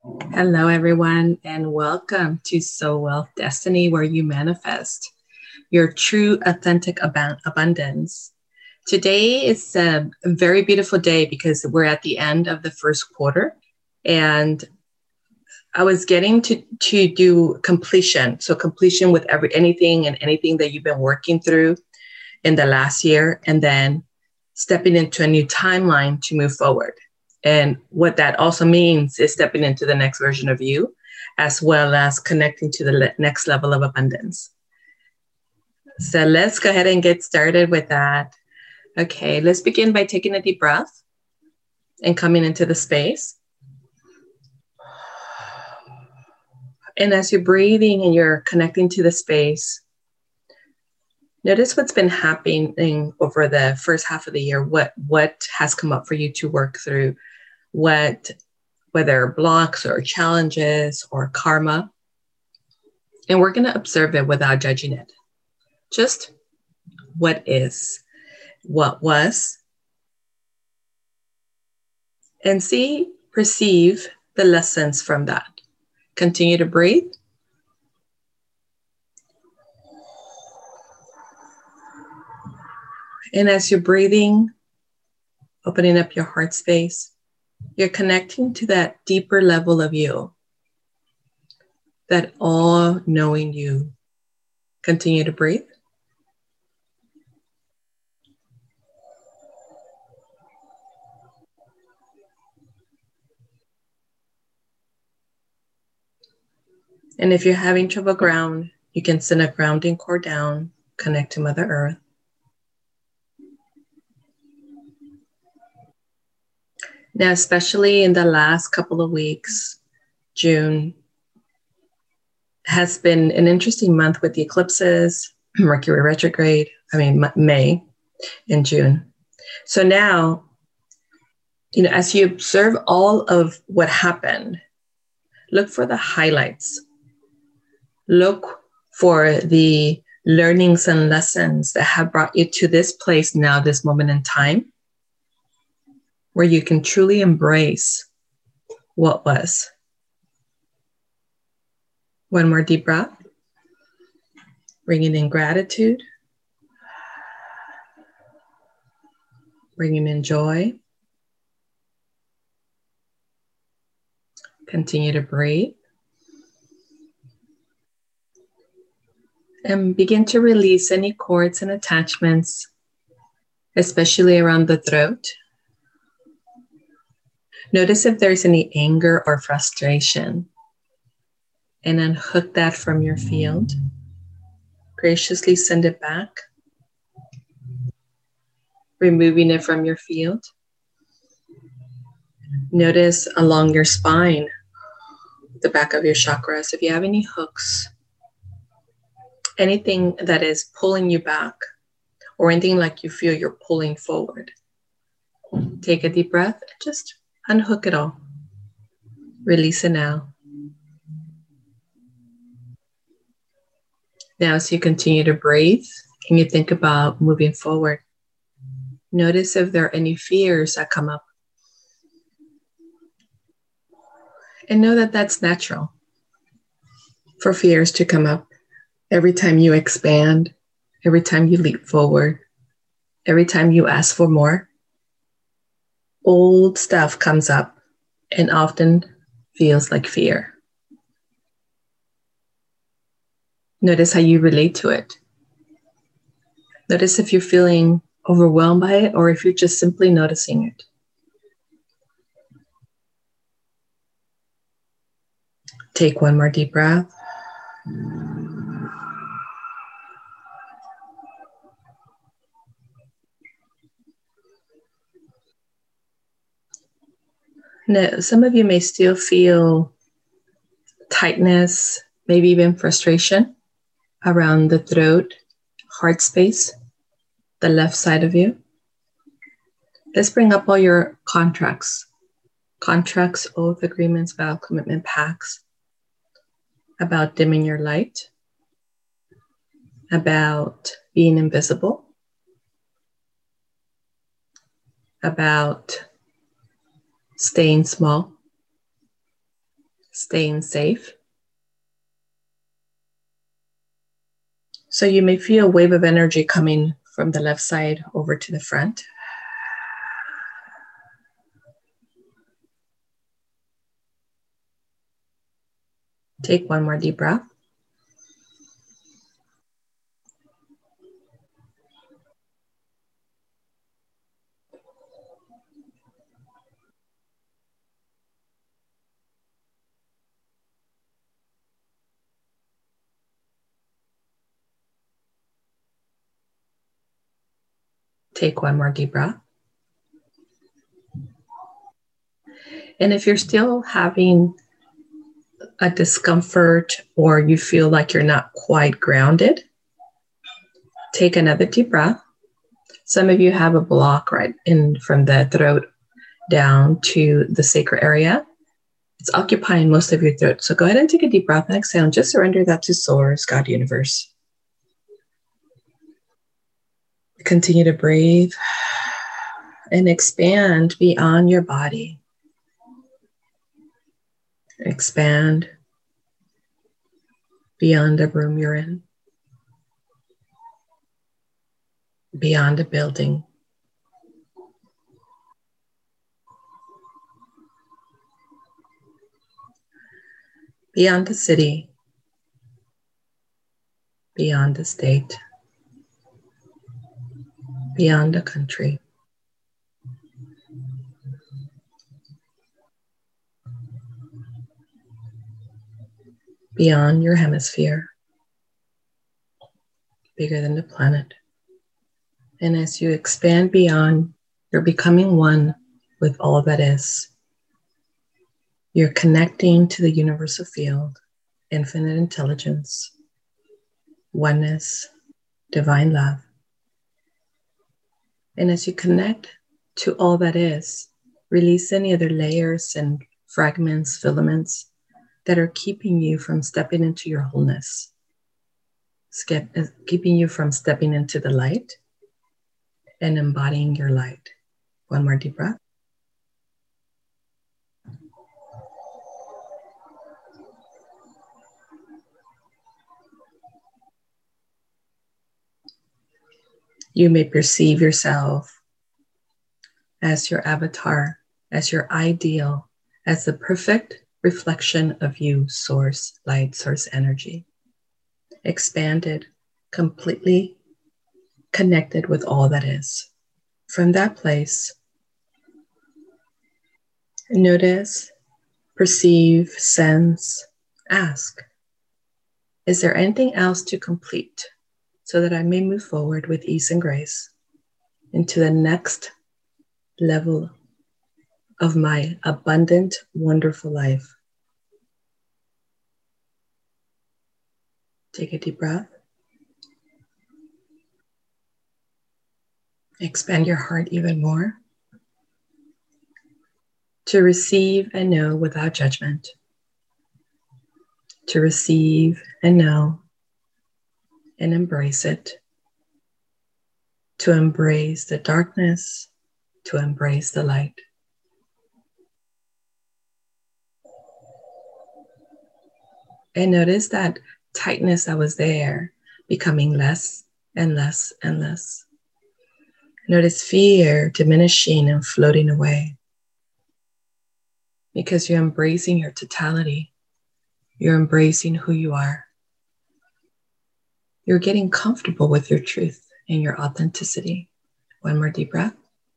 Hello, everyone, and welcome to Soul Wealth Destiny, where you manifest your true, authentic abundance. Today is a very beautiful day because we're at the end of the first quarter, and I was getting to do completion. So completion with anything that you've been working through in the last year, and then stepping into a new timeline to move forward. And what that also means is stepping into the next version of you, as well as connecting to the next level of abundance. So let's go ahead and get started with that. Okay, let's begin by taking a deep breath and coming into the space. And as you're breathing and you're connecting to the space, notice what's been happening over the first half of the year. What has come up for you to work through? Whether blocks or challenges or karma. And we're going to observe it without judging it. Just what is, what was, and perceive the lessons from that. Continue to breathe. And as you're breathing, opening up your heart space, you're connecting to that deeper level of you, that all-knowing you. Continue to breathe. And if you're having trouble ground, you can send a grounding cord down, connect to Mother Earth. Now, especially in the last couple of weeks, June has been an interesting month with the eclipses, Mercury retrograde, May and June. So now, as you observe all of what happened, look for the highlights. Look for the learnings and lessons that have brought you to this place now, this moment in time, where you can truly embrace what was. One more deep breath. Bringing in gratitude. Bringing in joy. Continue to breathe. And begin to release any cords and attachments, especially around the throat. Notice if there's any anger or frustration, and unhook that from your field. Graciously send it back, removing it from your field. Notice along your spine, the back of your chakras, if you have any hooks, anything that is pulling you back, or anything like you feel you're pulling forward. Take a deep breath and just unhook it all. Release it now. Now, as you continue to breathe and you think about moving forward, notice if there are any fears that come up. And know that that's natural for fears to come up. Every time you expand, every time you leap forward, every time you ask for more, old stuff comes up and often feels like fear. Notice how you relate to it. Notice if you're feeling overwhelmed by it or if you're just simply noticing it. Take one more deep breath. Now, some of you may still feel tightness, maybe even frustration around the throat, heart space, the left side of you. Let's bring up all your contracts, oath agreements, vow, commitment, pacts, about dimming your light, about being invisible, about staying small, staying safe. So you may feel a wave of energy coming from the left side over to the front. Take one more deep breath. Take one more deep breath. And if you're still having a discomfort or you feel like you're not quite grounded, take another deep breath. Some of you have a block right in from the throat down to the sacral area. It's occupying most of your throat. So go ahead and take a deep breath and exhale and just surrender that to Source, God, Universe. Continue to breathe and expand beyond your body. Expand beyond the room you're in, beyond a building. Beyond the city, beyond the state, beyond the country. Beyond your hemisphere, bigger than the planet. And as you expand beyond, you're becoming one with all that is. You're connecting to the universal field, infinite intelligence, oneness, divine love. And as you connect to all that is, release any other layers and fragments, filaments that are keeping you from stepping into your wholeness, keeping you from stepping into the light and embodying your light. One more deep breath. You may perceive yourself as your avatar, as your ideal, as the perfect reflection of you, source, light, source energy. Expanded, completely connected with all that is. From that place, notice, perceive, sense, ask, is there anything else to complete so that I may move forward with ease and grace into the next level of my abundant, wonderful life? Take a deep breath. Expand your heart even more to receive and know without judgment, to receive and know and embrace it, to embrace the darkness, to embrace the light. And notice that tightness that was there becoming less and less and less. Notice fear diminishing and floating away because you're embracing your totality. You're embracing who you are. You're getting comfortable with your truth and your authenticity. One more deep breath.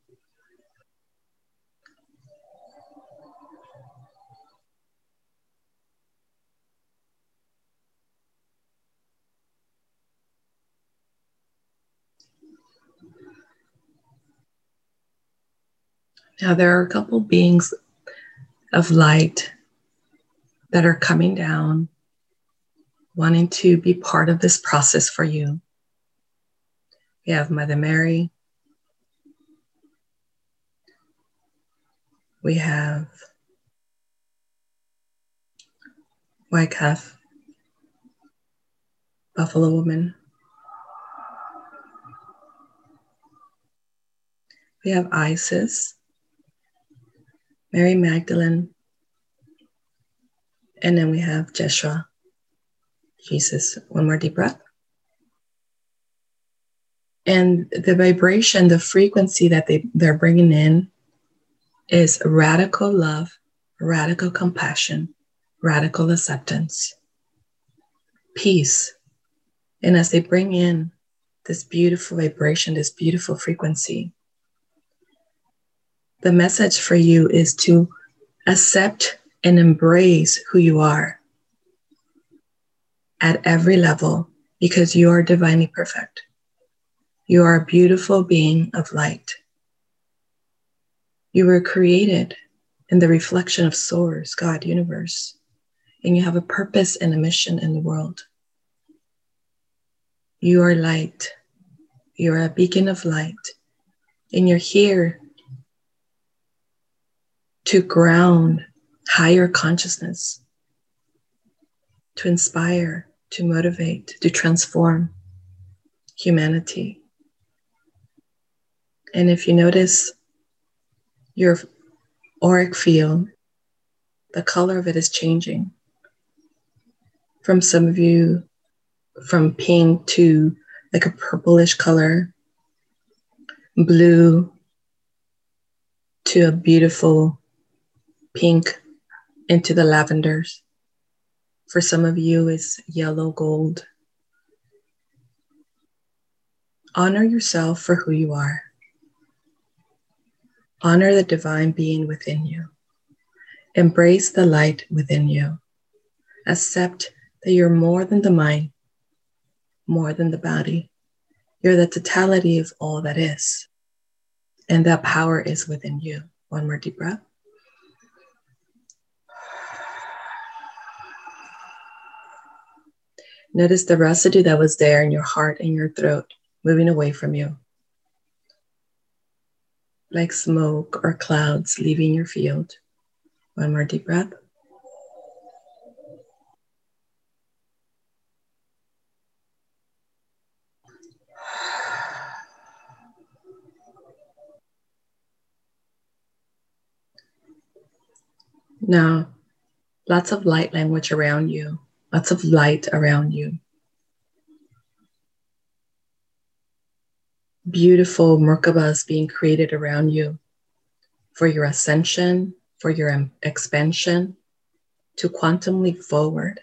Now there are a couple beings of light that are coming down, wanting to be part of this process for you. We have Mother Mary. We have Wyckoff, Buffalo Woman. We have Isis, Mary Magdalene, And then we have Jeshua, Jesus. One more deep breath. And the vibration, the frequency that they're bringing in is radical love, radical compassion, radical acceptance, peace. And as they bring in this beautiful vibration, this beautiful frequency, the message for you is to accept and embrace who you are at every level, because you are divinely perfect. You are a beautiful being of light. You were created in the reflection of Source, God, universe, and you have a purpose and a mission in the world. You are light. You are a beacon of light, and you're here to ground higher consciousness, to inspire, to motivate, to transform humanity. And if you notice your auric field, the color of it is changing. From some of you, from pink to like a purplish color, blue to a beautiful pink into the lavenders. For some of you, it's yellow gold. Honor yourself for who you are. Honor the divine being within you. Embrace the light within you. Accept that you're more than the mind, more than the body. You're the totality of all that is. And that power is within you. One more deep breath. Notice the residue that was there in your heart and your throat moving away from you. Like smoke or clouds leaving your field. One more deep breath. Now, lots of light language around you, lots of light around you. Beautiful Merkabas being created around you for your ascension, for your expansion, to quantum leap forward,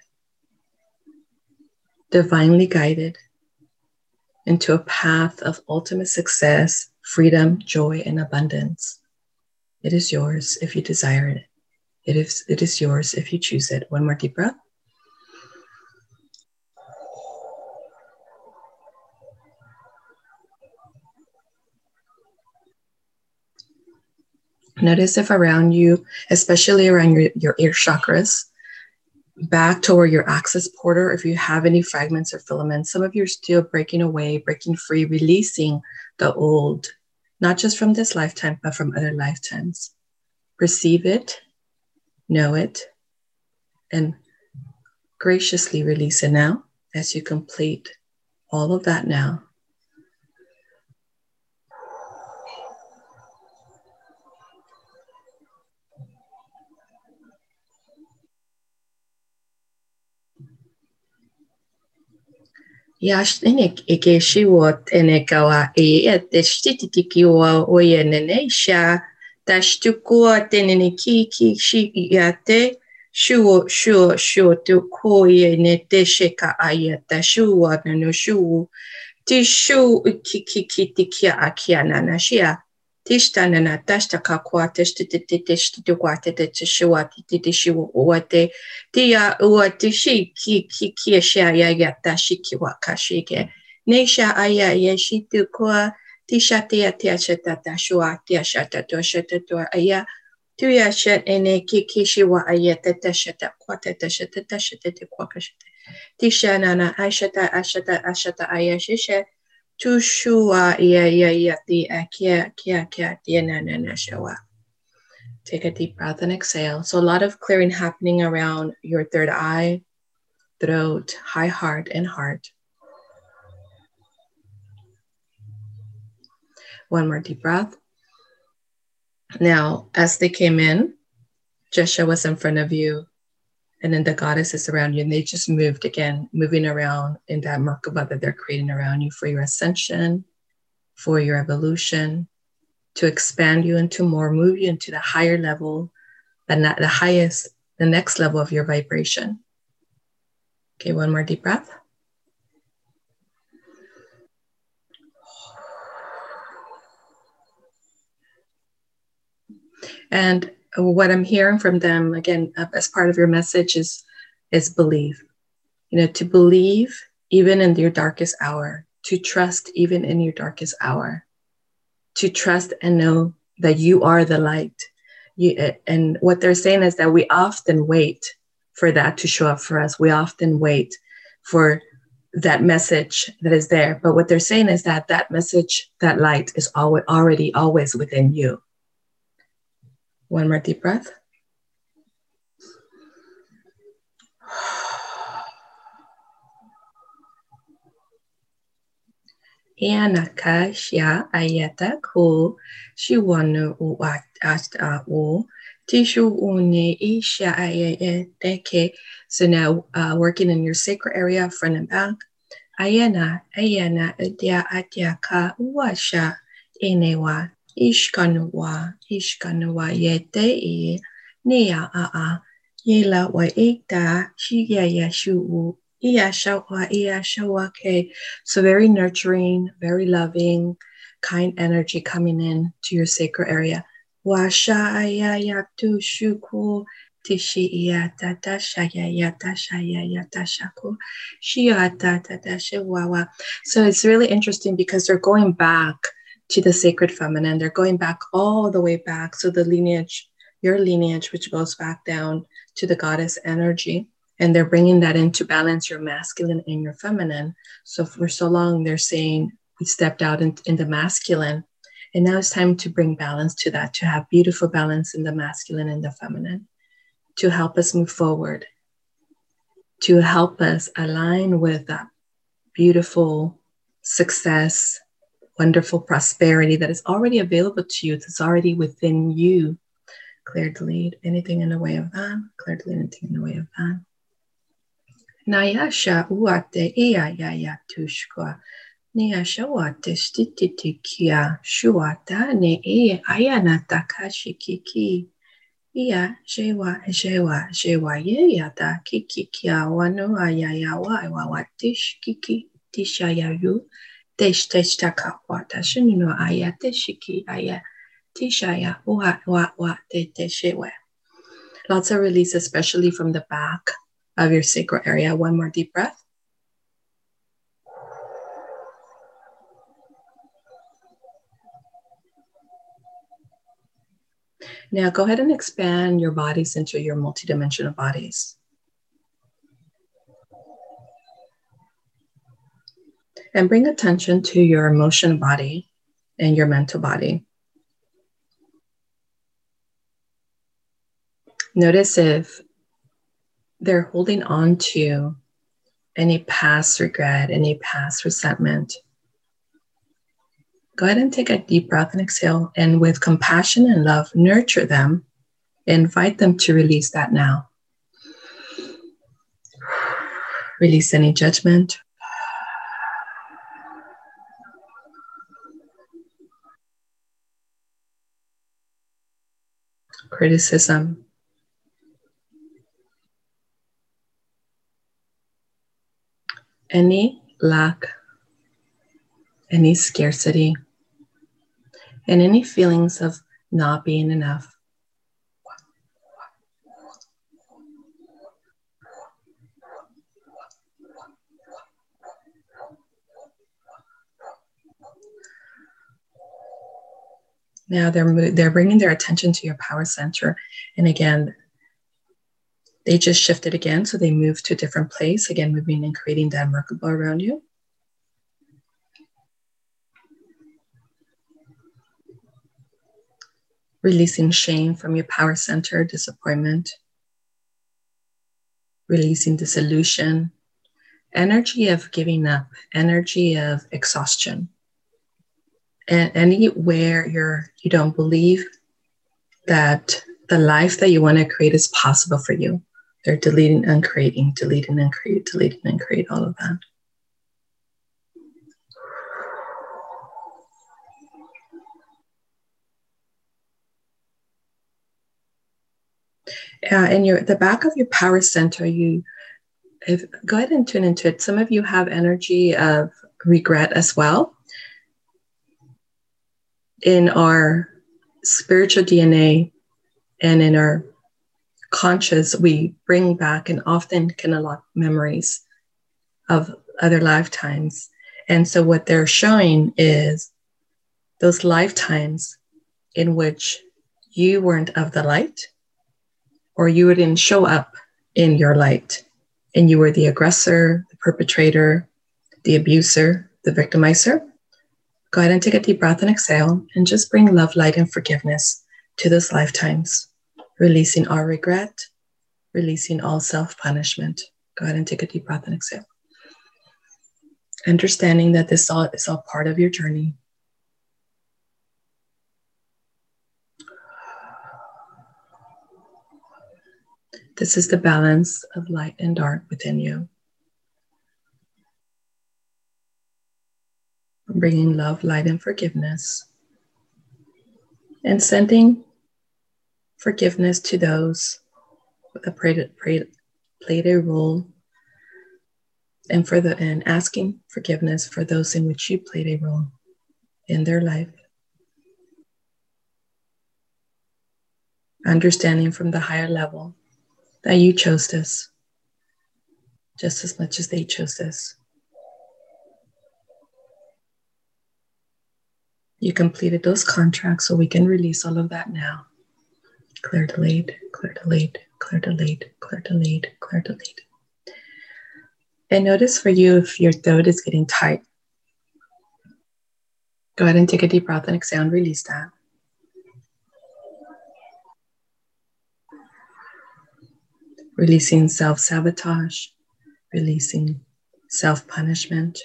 divinely guided into a path of ultimate success, freedom, joy, and abundance. It is yours if you desire it. It is yours if you choose it. One more deep breath. Notice if around you, especially around your ear chakras, back toward your axis porter, if you have any fragments or filaments, some of you are still breaking away, breaking free, releasing the old, not just from this lifetime, but from other lifetimes. Perceive it, know it, and graciously release it now as you complete all of that now. Yash inik ikeshiwot enekawa eteshtitikiwa oyenenesha tashtukua teneniki shi yate shuo to koye netesheka ayata shuwa no shu tishu kikitikia akiana nashia tishtanana tashtaka kwa teshtitikwate teshuwa titishu wate tia uatishi kikiesha yata shikiwa kashike nesha aya yeshitu kwa tishatia tiashata shua tiashata toshata aya tuya shat ene kikishiwa ayata tashata kwa tashata kwa kashata tishanana ashata ayashisha tushua yati akia tianana shawa. Take a deep breath and exhale. So a lot of clearing happening around your third eye, throat, high heart, and heart. One more deep breath. Now, as they came in, Jesha was in front of you, And then the goddesses around you, and they just moved again, moving around in that Merkaba that they're creating around you for your ascension, for your evolution, to expand you into more, move you into the higher level, the next level of your vibration. Okay, one more deep breath. And what I'm hearing from them, again, as part of your message is believe. To believe even in your darkest hour, to trust even in your darkest hour, to trust and know that you are the light. And what they're saying is that we often wait for that to show up for us. We often wait for that message that is there. But what they're saying is that that message, that light is always within you. One more deep breath. Anakasha ayata ko shiwanu uat u tishu une isha ayateke. So now working in your sacral area, front and back. Ayana adya adyaka uasha enewa ishkanuwa yete nia yela wa ekta shiya yashu. So very nurturing, very loving, kind energy coming in to your sacral area. Washa ayayatu shuku tishi yatata shayayata shayayata shaku shiata tatashe wawa. So it's really interesting because they're going back to the sacred feminine. They're going back all the way back. So the lineage, your lineage, which goes back down to the goddess energy. And they're bringing that into balance, your masculine and your feminine. So for so long, they're saying we stepped out in the masculine. And now it's time to bring balance to that, to have beautiful balance in the masculine and the feminine, to help us move forward, to help us align with that beautiful success, wonderful prosperity that is already available to you. It's already within you. Clear, delete anything in the way of that. Clear, delete anything in the way of that. Nayasha uate iya tushkwa. Niyasha wate stititikia shuata ne ayana takashi kiki. Iya jewa ye yata kiki kia wano ayaya wa watish kiki tishayayu tesh taka wata shinino ayate shiki aya tishaya wa te teshewe. Lots of release, especially from the back of your sacral area. One more deep breath. Now go ahead and expand your bodies into your multidimensional bodies. And bring attention to your emotional body and your mental body. Notice if they're holding on to any past regret, any past resentment. Go ahead and take a deep breath and exhale, and with compassion and love, nurture them. Invite them to release that now. Release any judgment. Criticism. Any lack, any scarcity, and any feelings of not being enough. Now they're bringing their attention to your power center. And again, they just shifted again. So they moved to a different place. Again, moving and creating that Merkaba around you. Releasing shame from your power center, disappointment. Releasing disillusion. Energy of giving up. Energy of exhaustion. And anywhere you don't believe that the life that you want to create is possible for you. They're deleting and creating, deleting and create, deleting and create, all of that. In the back of your power center, go ahead and tune into it. Some of you have energy of regret as well. In our spiritual DNA and in our conscious, we bring back and often can unlock memories of other lifetimes. And so what they're showing is those lifetimes in which you weren't of the light, or you didn't show up in your light, and you were the aggressor, the perpetrator, the abuser, the victimizer. Go ahead and take a deep breath and exhale, and just bring love, light, and forgiveness to those lifetimes, releasing all regret, releasing all self-punishment. Go ahead and take a deep breath and exhale. Understanding that this is all part of your journey. This is the balance of light and dark within you. Bringing love, light, and forgiveness. And sending forgiveness to those that played a role, and asking forgiveness for those in which you played a role in their life. Understanding from the higher level that you chose this just as much as they chose this. You completed those contracts, so we can release all of that now. Clear, delayed, clear, delayed, clear, delayed, clear, delayed, clear, delayed. And notice for you if your throat is getting tight. Go ahead and take a deep breath and exhale and release that. Releasing self-sabotage, releasing self-punishment.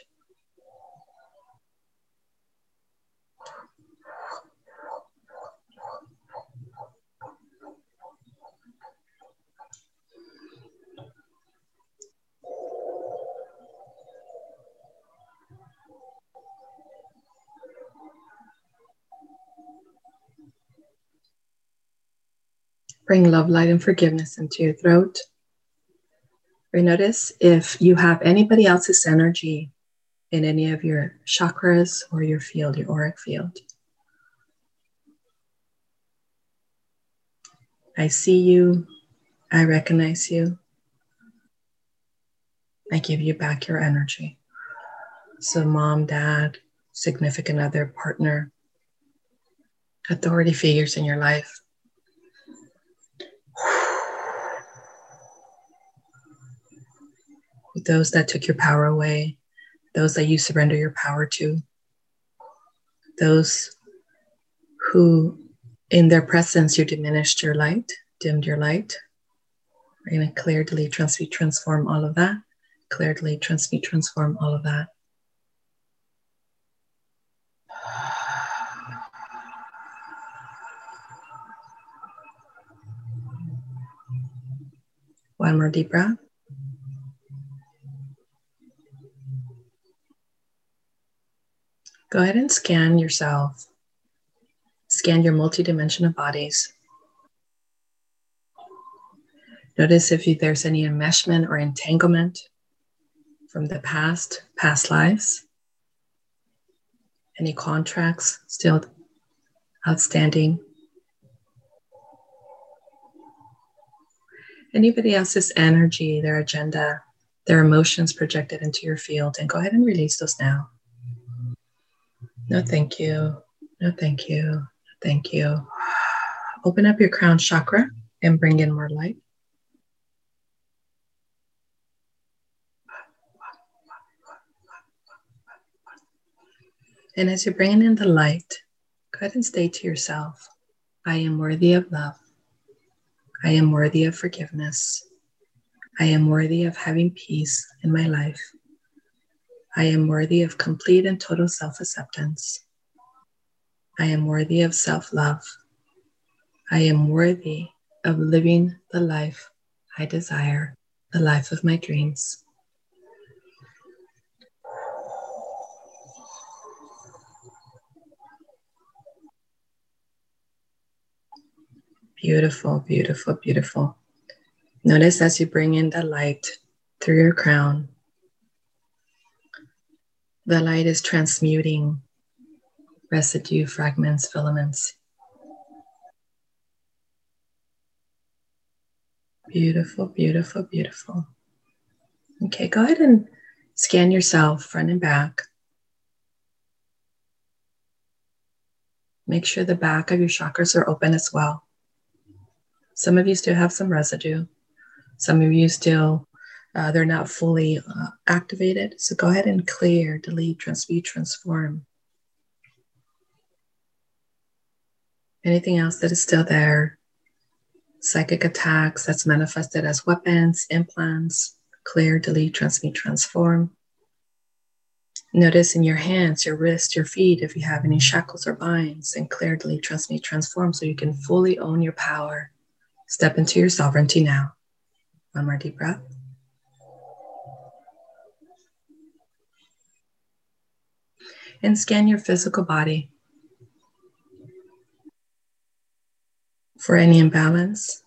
Bring love, light, and forgiveness into your throat. Notice if you have anybody else's energy in any of your chakras or your field, your auric field. I see you. I recognize you. I give you back your energy. So mom, dad, significant other, partner, authority figures in your life. Those that took your power away, those that you surrender your power to, those who in their presence you diminished your light, dimmed your light. We're going to clear, delete, transmute, transform all of that. Clear, delete, transmute, transform all of that. One more deep breath. Go ahead and scan yourself. Scan your multidimensional bodies. Notice if there's any enmeshment or entanglement from the past lives. Any contracts still outstanding. Anybody else's energy, their agenda, their emotions projected into your field, and go ahead and release those now. No, thank you. No, thank you. No, thank you. Open up your crown chakra and bring in more light. And as you're bringing in the light, go ahead and say to yourself, I am worthy of love. I am worthy of forgiveness. I am worthy of having peace in my life. I am worthy of complete and total self-acceptance. I am worthy of self-love. I am worthy of living the life I desire the life of my dreams. Beautiful, beautiful, beautiful. Notice as you bring in the light through your crown, the light is transmuting residue, fragments, filaments. Beautiful, beautiful, beautiful. Okay, go ahead and scan yourself front and back. Make sure the back of your chakras are open as well. Some of you still have some residue. Some of you still, they're not fully activated. So go ahead and clear, delete, transmute, transform. Anything else that is still there, psychic attacks that's manifested as weapons, implants, clear, delete, transmute, transform. Notice in your hands, your wrists, your feet, if you have any shackles or binds, and clear, delete, transmute, transform so you can fully own your power. Step into your sovereignty now. One more deep breath. And scan your physical body for any imbalance.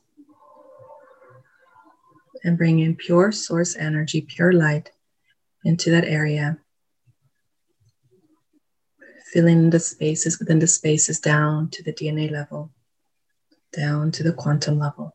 And bring in pure source energy, pure light into that area. Filling the spaces within the spaces down to the DNA level, down to the quantum level.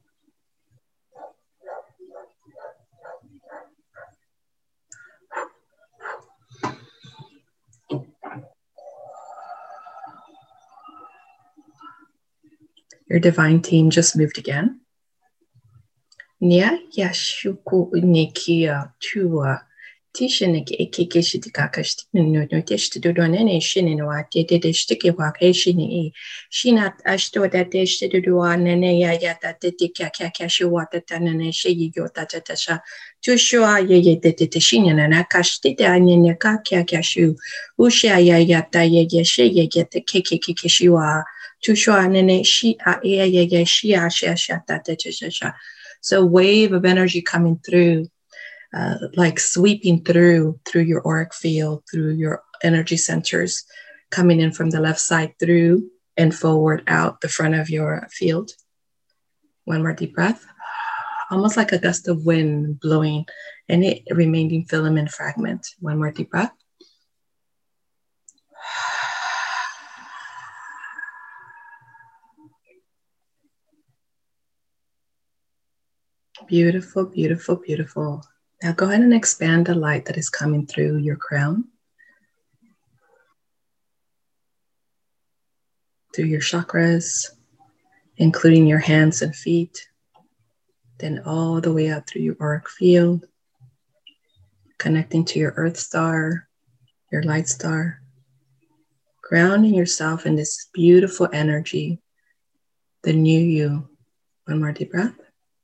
Your divine team just moved again. Nia yashuku nikia chua. Tishinik ekikishitikakashti no testudonene shinwa tedestiki wakashini. Shinat ashto that testudua nene yata titikakashuata tanane shi yota tatasha. Tushua ye tetishin and akashti anyanaka kakashu. Usha yata yeshi yet the kikikishua. Tushua nene shi a ye shi a shata tetasha. So wave of energy coming through, like sweeping through your auric field, through your energy centers, coming in from the left side through and forward out the front of your field. One more deep breath. Almost like a gust of wind blowing any remaining filament fragment. One more deep breath. Beautiful, beautiful, beautiful. Now go ahead and expand the light that is coming through your crown, through your chakras, including your hands and feet, then all the way up through your auric field, connecting to your earth star, your light star, grounding yourself in this beautiful energy, the new you. One more deep breath.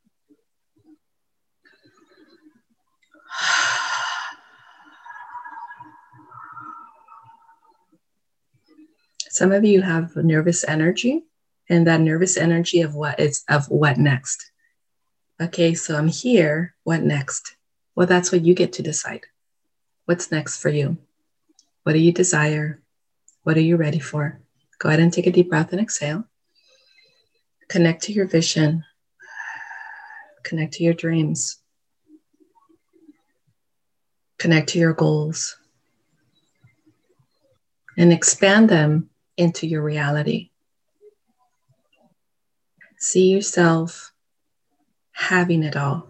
Some of you have nervous energy, and that nervous energy of what next. Okay, so I'm here. What next? Well, that's what you get to decide. What's next for you? What do you desire? What are you ready for? Go ahead and take a deep breath and exhale. Connect to your vision. Connect to your dreams. Connect to your goals. And expand them into your reality. See yourself having it all.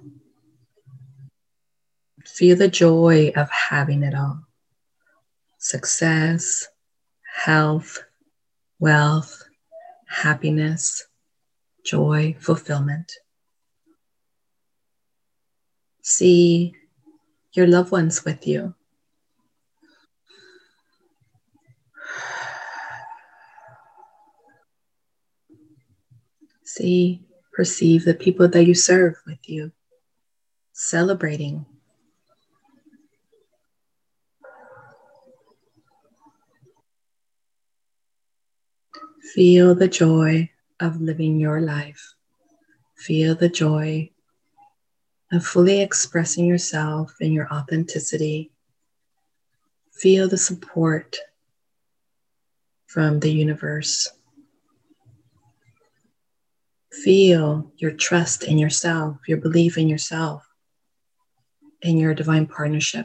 Feel the joy of having it all. Success, health, wealth, happiness, joy, fulfillment. See your loved ones with you. See, perceive the people that you serve with you, celebrating. Feel the joy of living your life. Feel the joy and fully expressing yourself in your authenticity. Feel the support from the universe. Feel your trust in yourself, your belief in yourself, in your divine partnership.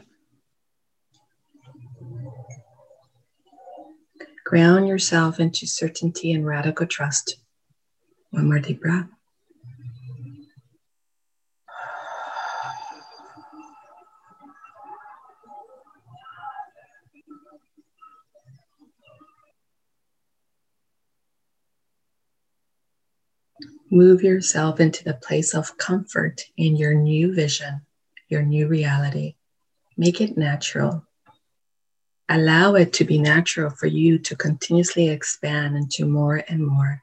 Ground yourself into certainty and radical trust. One more deep breath. Move yourself into the place of comfort in your new vision, your new reality. Make it natural. Allow it to be natural for you to continuously expand into more and more.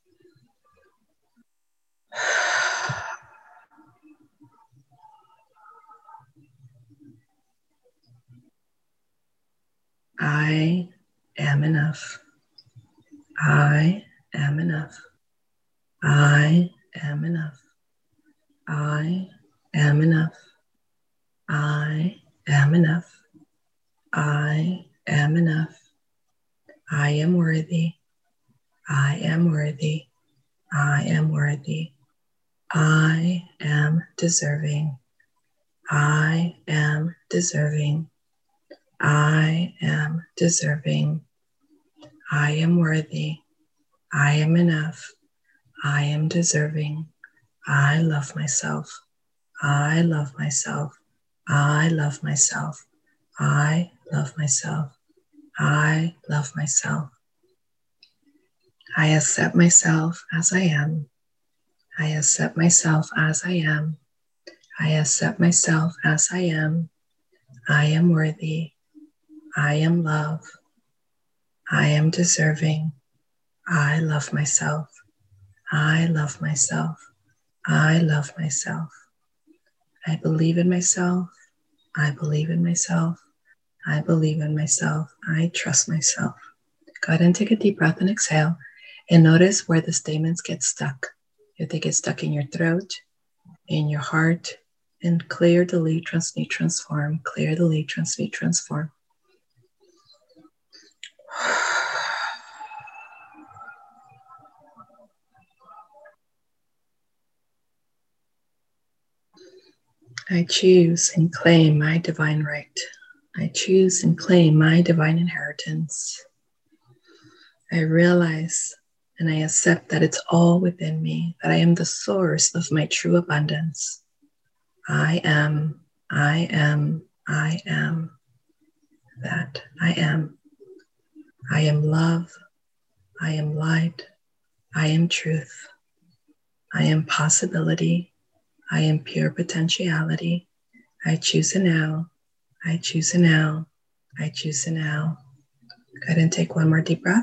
I am enough. I am enough. I am enough. I am enough. I am enough. I am enough. I am worthy. I am worthy. I am worthy. I am deserving. I am deserving. I am deserving. I am worthy. I am enough. I am deserving. I love myself. I love myself. I love myself. I love myself. I love myself. I accept myself as I am. I accept myself as I am. I accept myself as I am. I am worthy. I am love. I am deserving. I love myself. I love myself. I love myself. I believe in myself. I believe in myself. I believe in myself. I trust myself. Go ahead and take a deep breath and exhale, and notice where the statements get stuck. If they get stuck in your throat, in your heart, and clear, delete, transmute, transform. Clear, delete, transmute, transform. I choose and claim my divine right. I choose and claim my divine inheritance. I realize and I accept that it's all within me, that I am the source of my true abundance. I am that I am. I am love. I am light. I am truth. I am possibility. I am pure potentiality. I choose a now. I choose a now. I choose a now. Go ahead and take one more deep breath.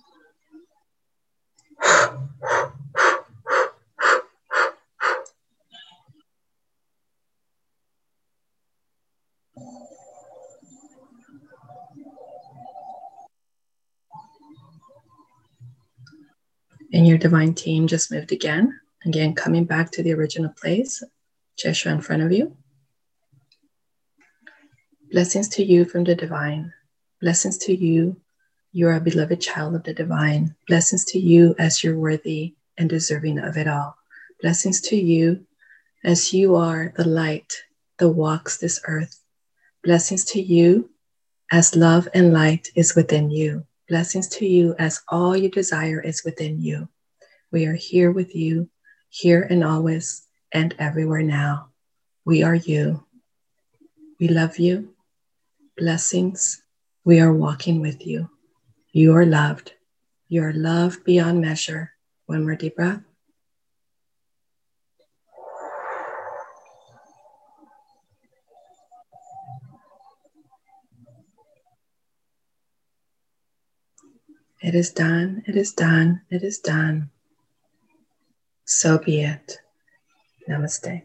And your divine team just moved again. Again, coming back to the original place, gesture in front of you. Blessings to you from the divine. Blessings to you. You are a beloved child of the divine. Blessings to you as you're worthy and deserving of it all. Blessings to you as you are the light that walks this earth. Blessings to you as love and light is within you. Blessings to you as all you desire is within you. We are here with you, here and always and everywhere now. We are you. We love you. Blessings. We are walking with you. You are loved. You are loved beyond measure. One more deep breath. It is done. It is done. It is done. So be it. Namaste.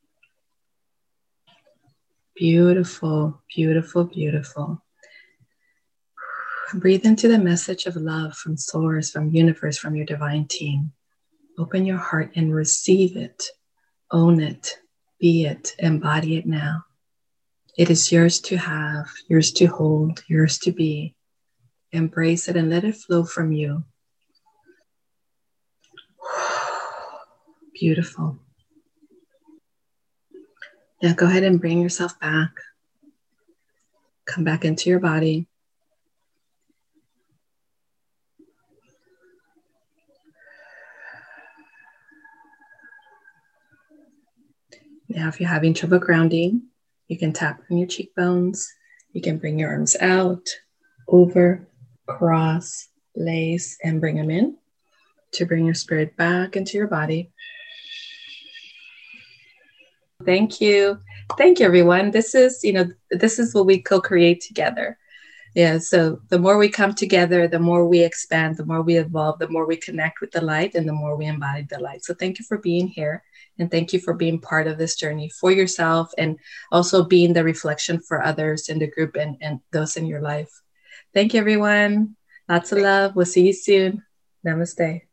Beautiful, beautiful, beautiful. Breathe into the message of love from Source, from Universe, from your divine team. Open your heart and receive it. Own it. Be it, embody it now. It is yours to have, yours to hold, yours to be. Embrace it and let it flow from you. Beautiful. Now go ahead and bring yourself back. Come back into your body. Now, if you're having trouble grounding, you can tap on your cheekbones. You can bring your arms out, over, cross, lace, and bring them in to bring your spirit back into your body. Thank you. Thank you, everyone. This is what we co-create together. Yeah, so the more we come together, the more we expand, the more we evolve, the more we connect with the light, and the more we embody the light. So thank you for being here. And thank you for being part of this journey for yourself, and also being the reflection for others in the group and those in your life. Thank you, everyone. Lots of love. We'll see you soon. Namaste.